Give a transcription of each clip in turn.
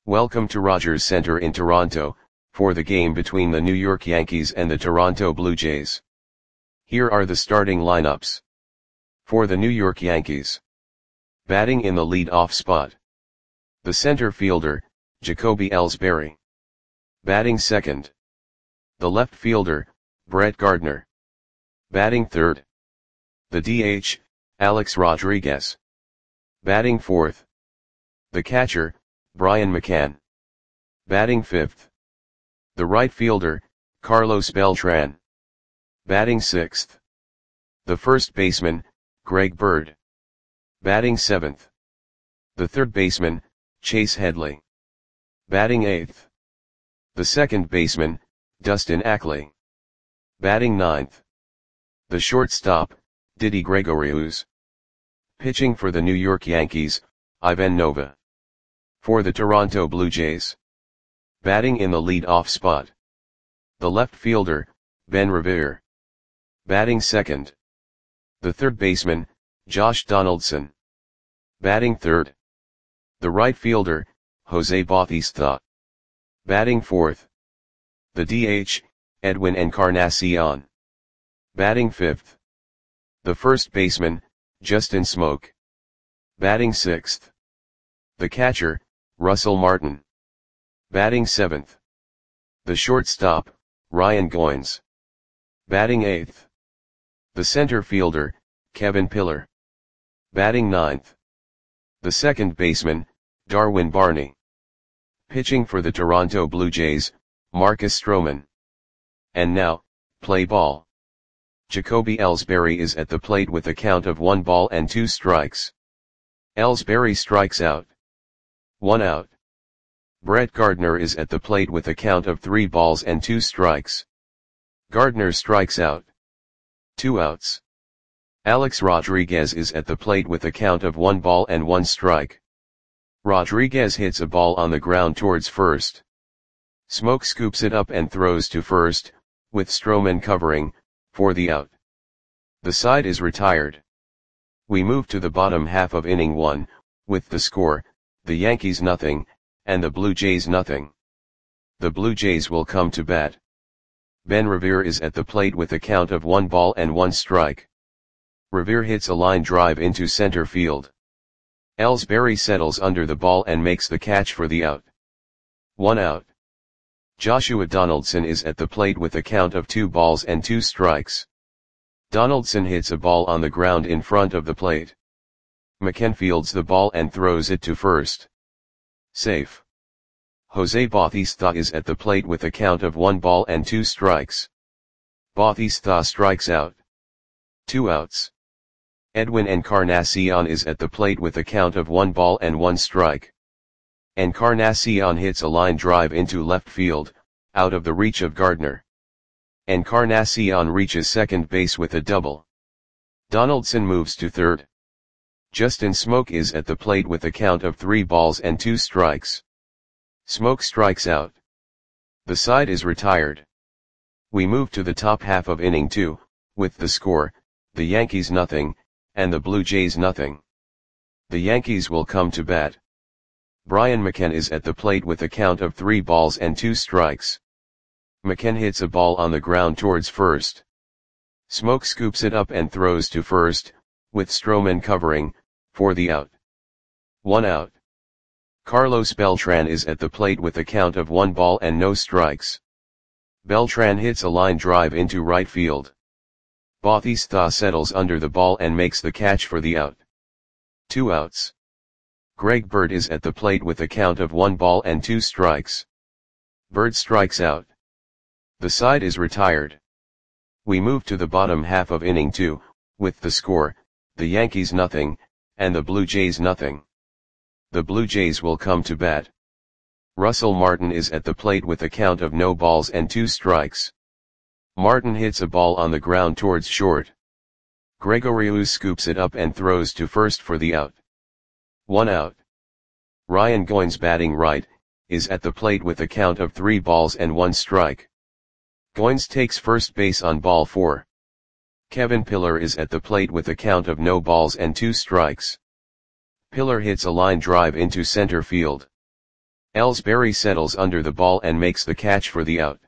Welcome to Rogers Centre in Toronto, for the game between the New York Yankees and the Toronto Blue Jays. Here are the starting lineups. For the New York Yankees. Batting in the lead-off spot. The center fielder, Jacoby Ellsbury. Batting second. The left fielder, Brett Gardner. Batting third. The DH, Alex Rodriguez. Batting fourth. The catcher, Brian McCann. Batting fifth. The right fielder, Carlos Beltran. Batting sixth. The first baseman, Greg Bird. Batting seventh. The third baseman, Chase Headley. Batting eighth. The second baseman, Dustin Ackley. Batting ninth. The shortstop, Didi Gregorius. Pitching for the New York Yankees, Ivan Nova. For the Toronto Blue Jays. Batting in the lead-off spot. The left fielder, Ben Revere. Batting second. The third baseman, Josh Donaldson. Batting third. The right fielder, Jose Bautista. Batting fourth. The DH, Edwin Encarnacion. Batting fifth. The first baseman, Justin Smoak. Batting sixth. The catcher, Russell Martin. Batting seventh. The shortstop, Ryan Goins. Batting eighth. The center fielder, Kevin Pillar. Batting ninth. The second baseman, Darwin Barney. Pitching for the Toronto Blue Jays, Marcus Stroman. And now, play ball. Jacoby Ellsbury is at the plate with a count of 1 ball and 2 strikes. Ellsbury strikes out. 1 out. Brett Gardner is at the plate with a count of 3 balls and 2 strikes. Gardner strikes out. 2 outs. Alex Rodriguez is at the plate with a count of 1 ball and 1 strike. Rodriguez hits a ball on the ground towards first. Smoak scoops it up and throws to first, with Stroman covering, for the out. The side is retired. We move to the bottom half of inning 1, with the score, the Yankees nothing, and the Blue Jays nothing. The Blue Jays will come to bat. Ben Revere is at the plate with a count of 1 ball and 1 strike. Revere hits a line drive into center field. Ellsbury settles under the ball and makes the catch for the out. 1 out. Joshua Donaldson is at the plate with a count of 2 balls and 2 strikes. Donaldson hits a ball on the ground in front of the plate. McCann fields the ball and throws it to first. Safe. Jose Bautista is at the plate with a count of 1 ball and 2 strikes. Bautista strikes out. 2 outs. Edwin Encarnacion is at the plate with a count of 1 ball and 1 strike. Encarnacion hits a line drive into left field, out of the reach of Gardner. Encarnacion reaches second base with a double. Donaldson moves to third. Justin Smoak is at the plate with a count of 3 balls and 2 strikes. Smoak strikes out. The side is retired. We move to the top half of inning 2, with the score, the Yankees nothing, and the Blue Jays nothing. The Yankees will come to bat. Brian McCann is at the plate with a count of 3 balls and 2 strikes. McCann hits a ball on the ground towards first. Smoak scoops it up and throws to first, with Stroman covering, for the out. 1 out. Carlos Beltran is at the plate with a count of 1 ball and no strikes. Beltran hits a line drive into right field. Bautista settles under the ball and makes the catch for the out. 2 outs. Greg Bird is at the plate with a count of 1 ball and 2 strikes. Bird strikes out. The side is retired. We move to the bottom half of inning 2, with the score, the Yankees nothing, and the Blue Jays nothing. The Blue Jays will come to bat. Russell Martin is at the plate with a count of no balls and 2 strikes. Martin hits a ball on the ground towards short. Gregorius scoops it up and throws to first for the out. 1 out. Ryan Goins batting right, is at the plate with a count of 3 balls and 1 strike. Goins takes first base on ball 4. Kevin Pillar is at the plate with a count of no balls and 2 strikes. Pillar hits a line drive into center field. Ellsbury settles under the ball and makes the catch for the out.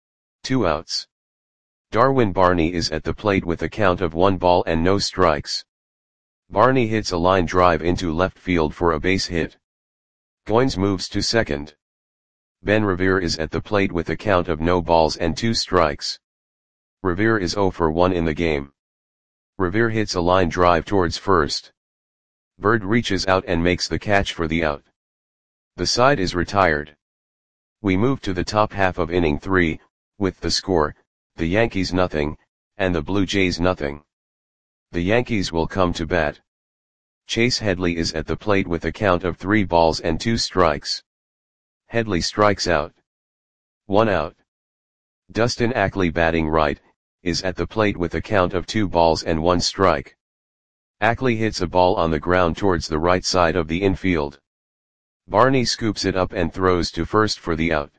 2 outs. Darwin Barney is at the plate with a count of 1 ball and no strikes. Barney hits a line drive into left field for a base hit. Goins moves to second. Ben Revere is at the plate with a count of no balls and 2 strikes. Revere is 0 for 1 in the game. Revere hits a line drive towards first. Bird reaches out and makes the catch for the out. The side is retired. We move to the top half of inning 3, with the score, the Yankees nothing, and the Blue Jays nothing. The Yankees will come to bat. Chase Headley is at the plate with a count of 3 balls and 2 strikes. Headley strikes out. 1 out. Dustin Ackley, batting right, is at the plate with a count of 2 balls and 1 strike. Ackley hits a ball on the ground towards the right side of the infield. Barney scoops it up and throws to first for the out.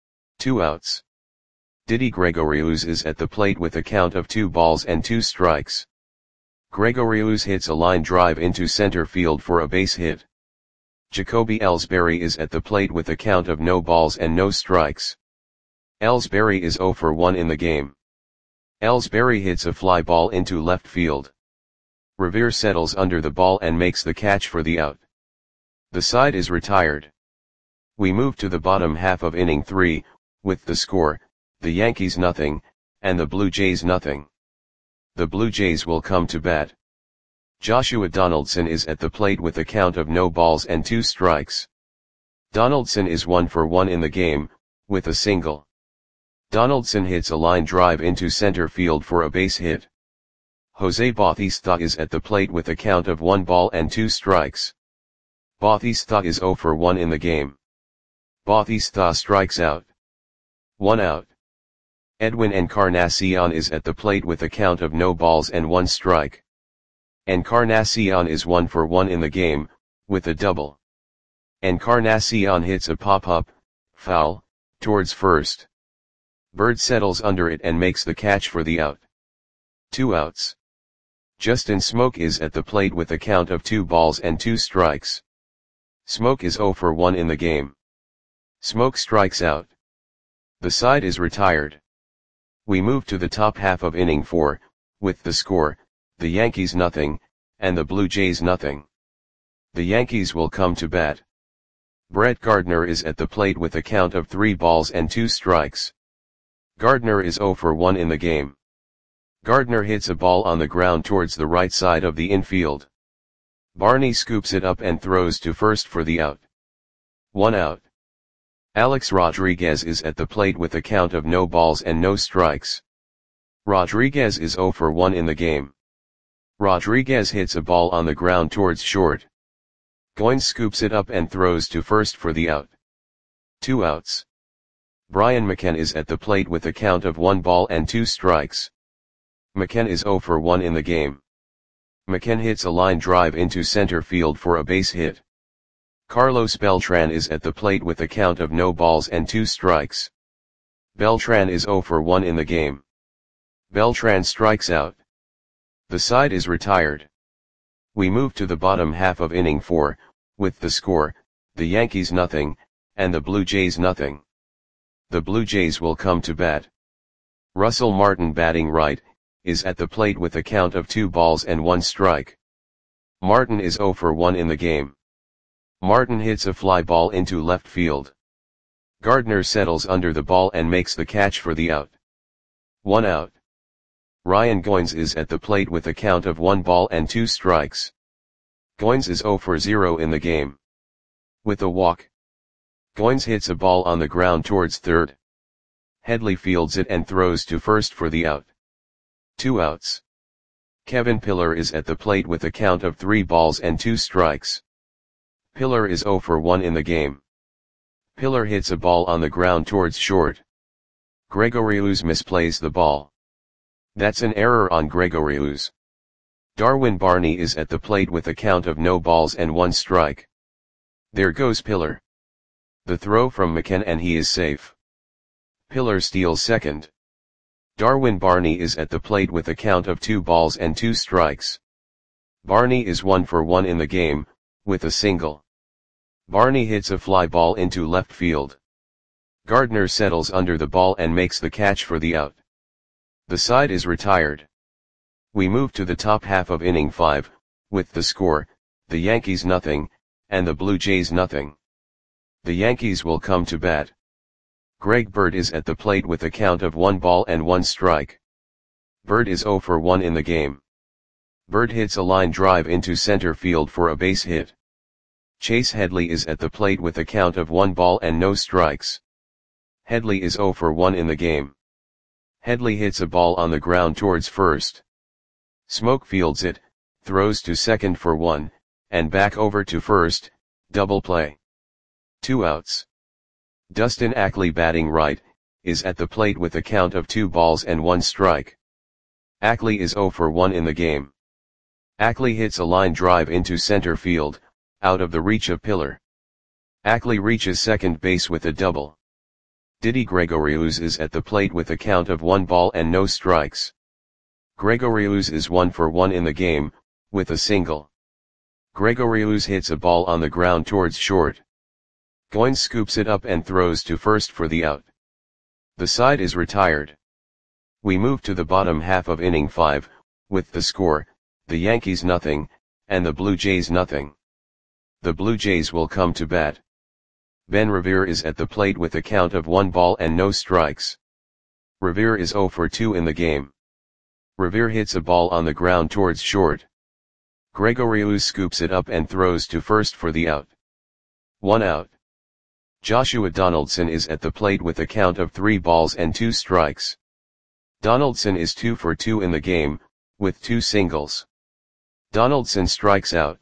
2 outs. Didi Gregorius is at the plate with a count of 2 balls and 2 strikes. Gregorius hits a line drive into center field for a base hit. Jacoby Ellsbury is at the plate with a count of no balls and no strikes. Ellsbury is 0 for 1 in the game. Ellsbury hits a fly ball into left field. Revere settles under the ball and makes the catch for the out. The side is retired. We move to the bottom half of inning 3, with the score, the Yankees nothing, and the Blue Jays nothing. The Blue Jays will come to bat. Joshua Donaldson is at the plate with a count of no balls and 2 strikes. Donaldson is 1 for 1 in the game, with a single. Donaldson hits a line drive into center field for a base hit. Jose Bautista is at the plate with a count of 1 ball and 2 strikes. Bautista is 0 for 1 in the game. Bautista strikes out. 1 out. Edwin Encarnacion is at the plate with a count of no balls and 1 strike. Encarnacion is 1 for 1 in the game, with a double. Encarnacion hits a pop-up, foul, towards first. Bird settles under it and makes the catch for the out. 2 outs. Justin Smoke is at the plate with a count of 2 balls and 2 strikes. Smoke is 0 for 1 in the game. Smoke strikes out. The side is retired. We move to the top half of inning 4, with the score, the Yankees nothing, and the Blue Jays nothing. The Yankees will come to bat. Brett Gardner is at the plate with a count of 3 balls and 2 strikes. Gardner is 0 for 1 in the game. Gardner hits a ball on the ground towards the right side of the infield. Barney scoops it up and throws to first for the out. 1 out. Alex Rodriguez is at the plate with a count of no balls and no strikes. Rodriguez is 0 for 1 in the game. Rodriguez hits a ball on the ground towards short. Goins scoops it up and throws to first for the out. 2 outs. Brian McKenna is at the plate with a count of 1 ball and 2 strikes. McKenna is 0 for 1 in the game. McKenna hits a line drive into center field for a base hit. Carlos Beltran is at the plate with a count of no balls and 2 strikes. Beltran is 0 for 1 in the game. Beltran strikes out. The side is retired. We move to the bottom half of inning 4, with the score, the Yankees nothing, and the Blue Jays nothing. The Blue Jays will come to bat. Russell Martin, batting right, is at the plate with a count of 2 balls and 1 strike. Martin is 0 for 1 in the game. Martin hits a fly ball into left field. Gardner settles under the ball and makes the catch for the out. 1 out. Ryan Goins is at the plate with a count of 1 ball and 2 strikes. Goins is 0 for 0 in the game. With a walk. Goins hits a ball on the ground towards third. Headley fields it and throws to first for the out. 2 outs. Kevin Pillar is at the plate with a count of 3 balls and 2 strikes. Pillar is 0 for 1 in the game. Pillar hits a ball on the ground towards short. Gregorius misplays the ball. That's an error on Gregorius. Darwin Barney is at the plate with a count of no balls and 1 strike. There goes Pillar. The throw from McKenna and he is safe. Pillar steals second. Darwin Barney is at the plate with a count of 2 balls and 2 strikes. Barney is 1 for 1 in the game, with a single. Barney hits a fly ball into left field. Gardner settles under the ball and makes the catch for the out. The side is retired. We move to the top half of inning 5, with the score, the Yankees nothing, and the Blue Jays nothing. The Yankees will come to bat. Greg Bird is at the plate with a count of 1 ball and 1 strike. Bird is 0 for 1 in the game. Bird hits a line drive into center field for a base hit. Chase Headley is at the plate with a count of 1 ball and no strikes. Headley is 0 for 1 in the game. Headley hits a ball on the ground towards first. Smoke fields it, throws to second for 1, and back over to first, double play. 2 outs. Dustin Ackley, batting right, is at the plate with a count of 2 balls and 1 strike. Ackley is 0 for 1 in the game. Ackley hits a line drive into center field, out of the reach of Pillar. Ackley reaches second base with a double. Didi Gregorius is at the plate with a count of 1 ball and no strikes. Gregorius is 1 for 1 in the game, with a single. Gregorius hits a ball on the ground towards short. Goins scoops it up and throws to first for the out. The side is retired. We move to the bottom half of inning 5, with the score, the Yankees nothing, and the Blue Jays nothing. The Blue Jays will come to bat. Ben Revere is at the plate with a count of 1 ball and no strikes. Revere is 0 for 2 in the game. Revere hits a ball on the ground towards short. Gregorius scoops it up and throws to first for the out. 1 out. Joshua Donaldson is at the plate with a count of 3 balls and 2 strikes. Donaldson is 2 for 2 in the game, with 2 singles. Donaldson strikes out.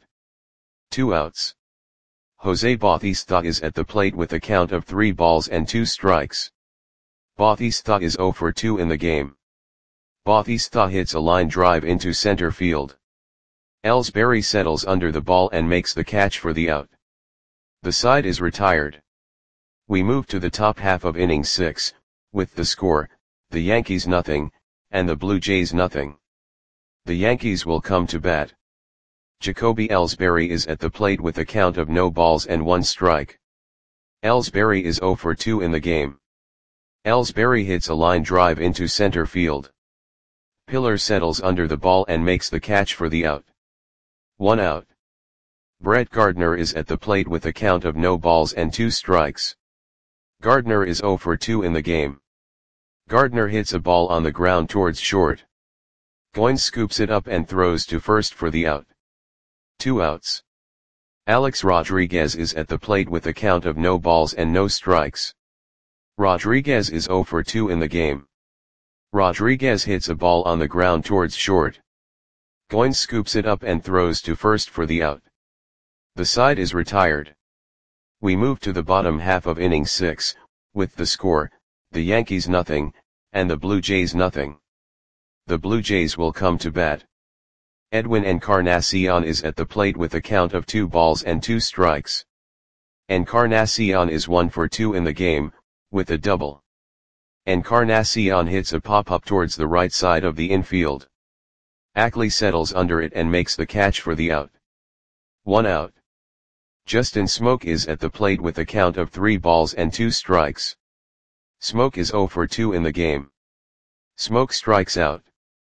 2 outs. Jose Bautista is at the plate with a count of 3 balls and 2 strikes. Bautista is 0 for 2 in the game. Bautista hits a line drive into center field. Ellsbury settles under the ball and makes the catch for the out. The side is retired. We move to the top half of inning 6, with the score, the Yankees nothing, and the Blue Jays nothing. The Yankees will come to bat. Jacoby Ellsbury is at the plate with a count of no balls and 1 strike. Ellsbury is 0 for 2 in the game. Ellsbury hits a line drive into center field. Pillar settles under the ball and makes the catch for the out. 1 out. Brett Gardner is at the plate with a count of no balls and 2 strikes. Gardner is 0 for 2 in the game. Gardner hits a ball on the ground towards short. Goins scoops it up and throws to first for the out. 2 outs. Alex Rodriguez is at the plate with a count of no balls and no strikes. Rodriguez is 0 for 2 in the game. Rodriguez hits a ball on the ground towards short. Goins scoops it up and throws to first for the out. The side is retired. We move to the bottom half of inning 6, with the score, the Yankees nothing, and the Blue Jays nothing. The Blue Jays will come to bat. Edwin Encarnacion is at the plate with a count of 2 balls and 2 strikes. Encarnacion is 1 for 2 in the game, with a double. Encarnacion hits a pop-up towards the right side of the infield. Ackley settles under it and makes the catch for the out. 1 out. Justin Smoke is at the plate with a count of 3 balls and 2 strikes. Smoke is 0 for 2 in the game. Smoke strikes out.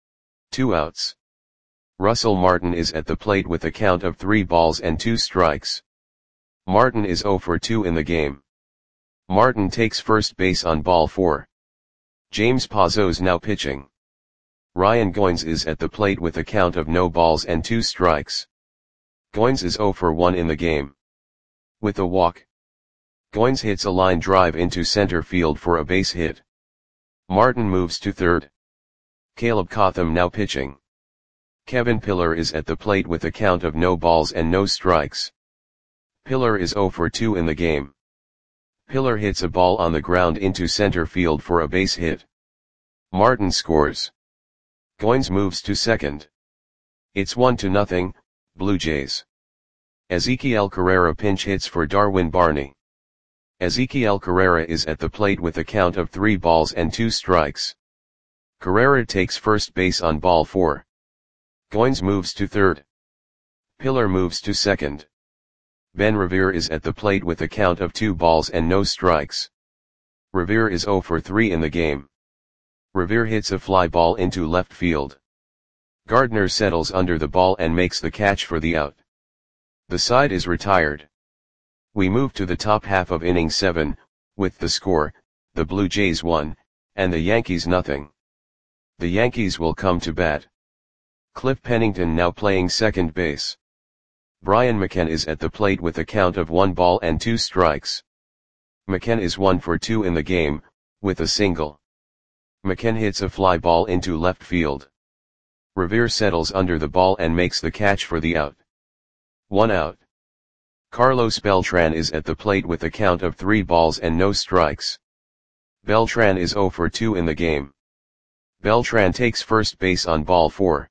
2 outs. Russell Martin is at the plate with a count of 3 balls and 2 strikes. Martin is 0 for 2 in the game. Martin takes first base on ball 4. James Pazos now pitching. Ryan Goins is at the plate with a count of no balls and 2 strikes. Goins is 0 for 1 in the game. With a walk. Goins hits a line drive into center field for a base hit. Martin moves to third. Caleb Cotham now pitching. Kevin Pillar is at the plate with a count of no balls and no strikes. Pillar is 0 for 2 in the game. Pillar hits a ball on the ground into center field for a base hit. Martin scores. Goins moves to second. It's 1-0, Blue Jays. Ezekiel Carrera pinch hits for Darwin Barney. Ezekiel Carrera is at the plate with a count of 3 balls and 2 strikes. Carrera takes first base on ball 4. Goins moves to third. Pillar moves to second. Ben Revere is at the plate with a count of 2 balls and no strikes. Revere is 0 for 3 in the game. Revere hits a fly ball into left field. Gardner settles under the ball and makes the catch for the out. The side is retired. We move to the top half of inning 7, with the score, the Blue Jays 1, and the Yankees nothing. The Yankees will come to bat. Cliff Pennington now playing second base. Brian McCann is at the plate with a count of 1 ball and 2 strikes. McCann is 1 for 2 in the game, with a single. McCann hits a fly ball into left field. Revere settles under the ball and makes the catch for the out. 1 out. Carlos Beltran is at the plate with a count of 3 balls and no strikes. Beltran is 0 for 2 in the game. Beltran takes first base on ball 4.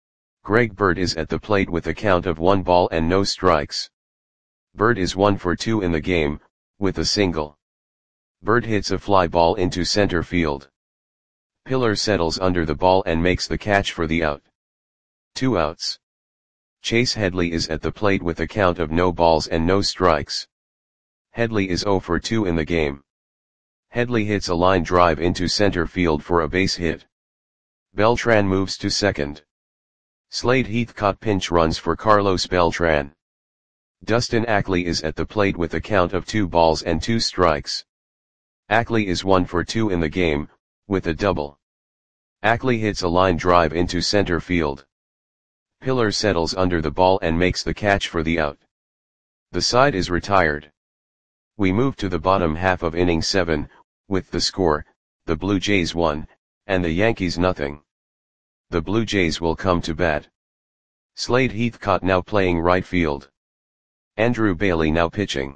Greg Bird is at the plate with a count of 1 ball and no strikes. Bird is 1 for 2 in the game, with a single. Bird hits a fly ball into center field. Pillar settles under the ball and makes the catch for the out. 2 outs. Chase Headley is at the plate with a count of no balls and no strikes. Headley is 0 for 2 in the game. Headley hits a line drive into center field for a base hit. Beltran moves to second. Slade Heathcott pinch runs for Carlos Beltran. Dustin Ackley is at the plate with a count of 2 balls and 2 strikes. Ackley is 1 for 2 in the game, with a double. Ackley hits a line drive into center field. Pillar settles under the ball and makes the catch for the out. The side is retired. We move to the bottom half of inning 7, with the score, the Blue Jays 1, and the Yankees nothing. The Blue Jays will come to bat. Slade Heathcott now playing right field. Andrew Bailey now pitching.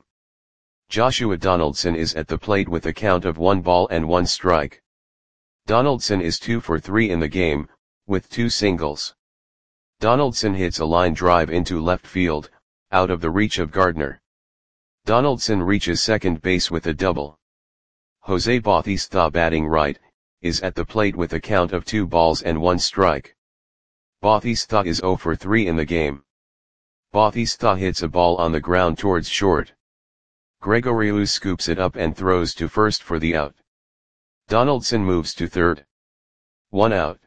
Joshua Donaldson is at the plate with a count of 1 ball and 1 strike. Donaldson is 2 for 3 in the game, with 2 singles. Donaldson hits a line drive into left field, out of the reach of Gardner. Donaldson reaches second base with a double. Jose Bautista batting right, is at the plate with a count of 2 balls and 1 strike. Bautista is 0 for 3 in the game. Bautista hits a ball on the ground towards short. Gregorius scoops it up and throws to first for the out. Donaldson moves to third. 1 out.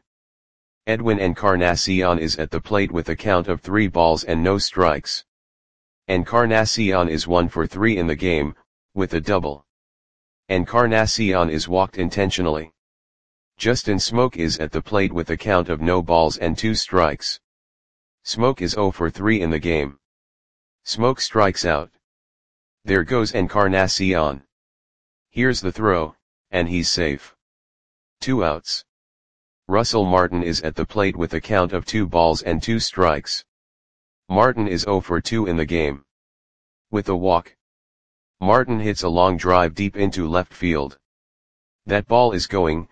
Edwin Encarnacion is at the plate with a count of 3 balls and no strikes. Encarnacion is 1 for 3 in the game, with a double. Encarnacion is walked intentionally. Justin Smoke is at the plate with a count of no balls and 2 strikes. Smoke is 0 for 3 in the game. Smoke strikes out. There goes Encarnacion. Here's the throw, and he's safe. 2 outs. Russell Martin is at the plate with a count of 2 balls and 2 strikes. Martin is 0 for 2 in the game. With a walk. Martin hits a long drive deep into left field. That ball is gone.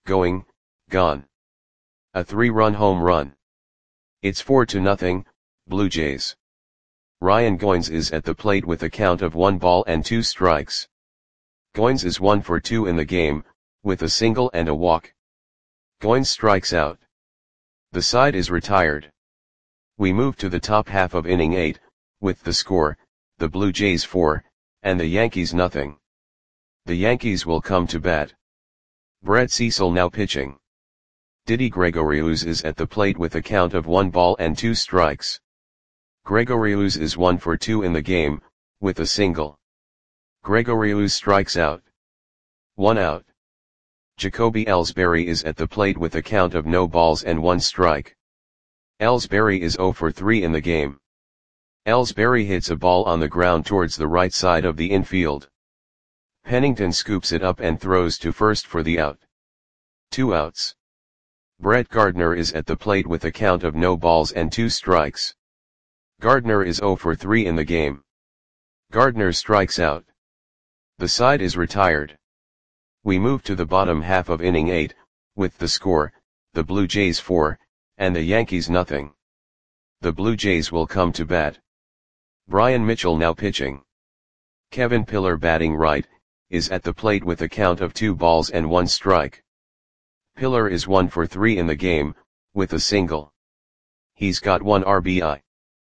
A 3-run home run. It's 4-0, Blue Jays. Ryan Goins is at the plate with a count of 1 ball and 2 strikes. Goins is 1 for 2 in the game, with a single and a walk. Goins strikes out. The side is retired. We move to the top half of inning 8, with the score, the Blue Jays 4, and the Yankees nothing. The Yankees will come to bat. Brett Cecil now pitching. Didi Gregorius is at the plate with a count of 1 ball and 2 strikes. Gregorius is 1 for 2 in the game, with a single. Gregorius strikes out. 1 out. Jacoby Ellsbury is at the plate with a count of no balls and 1 strike. Ellsbury is 0 for 3 in the game. Ellsbury hits a ball on the ground towards the right side of the infield. Pennington scoops it up and throws to first for the out. 2 outs. Brett Gardner is at the plate with a count of no balls and 2 strikes. Gardner is 0 for 3 in the game. Gardner strikes out. The side is retired. We move to the bottom half of inning 8, with the score, the Blue Jays 4, and the Yankees nothing. The Blue Jays will come to bat. Brian Mitchell now pitching. Kevin Pillar batting right, is at the plate with a count of 2 balls and 1 strike. Pillar is 1 for 3 in the game, with a single. He's got 1 RBI.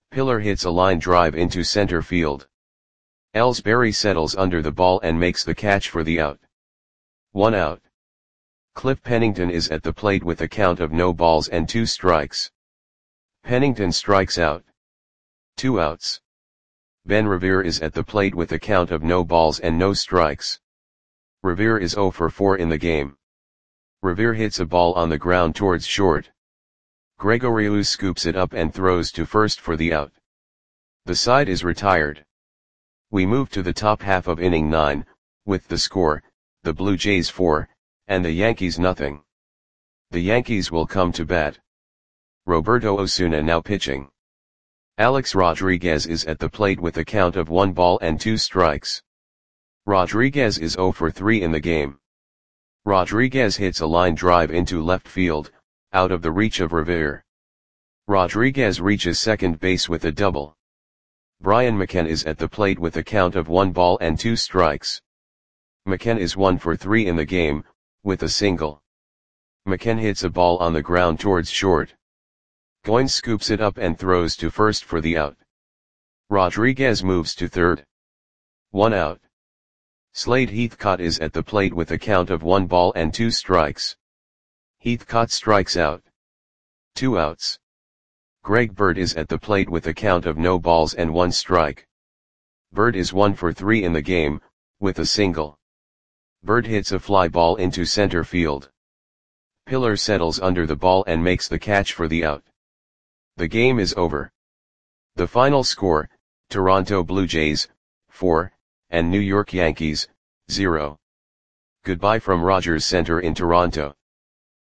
Pillar hits a line drive into center field. Ellsbury settles under the ball and makes the catch for the out. 1 out. Cliff Pennington is at the plate with a count of no balls and 2 strikes. Pennington strikes out. 2 outs. Ben Revere is at the plate with a count of no balls and no strikes. Revere is 0 for 4 in the game. Revere hits a ball on the ground towards short. Gregoriou scoops it up and throws to first for the out. The side is retired. We move to the top half of inning 9, with the score, the Blue Jays 4, and the Yankees nothing. The Yankees will come to bat. Roberto Osuna now pitching. Alex Rodriguez is at the plate with a count of 1 ball and 2 strikes. Rodriguez is 0 for 3 in the game. Rodriguez hits a line drive into left field, out of the reach of Revere. Rodriguez reaches second base with a double. Brian McCann is at the plate with a count of 1 ball and 2 strikes. McCann is 1 for 3 in the game, with a single. McCann hits a ball on the ground towards short. Goins scoops it up and throws to first for the out. Rodriguez moves to third. 1 out. Slade Heathcott is at the plate with a count of 1 ball and 2 strikes. Heathcott strikes out. 2 outs. Greg Bird is at the plate with a count of no balls and 1 strike. Bird is 1 for 3 in the game, with a single. Bird hits a fly ball into center field. Pillar settles under the ball and makes the catch for the out. The game is over. The final score, Toronto Blue Jays, 4, and New York Yankees, 0. Goodbye from Rogers Center in Toronto.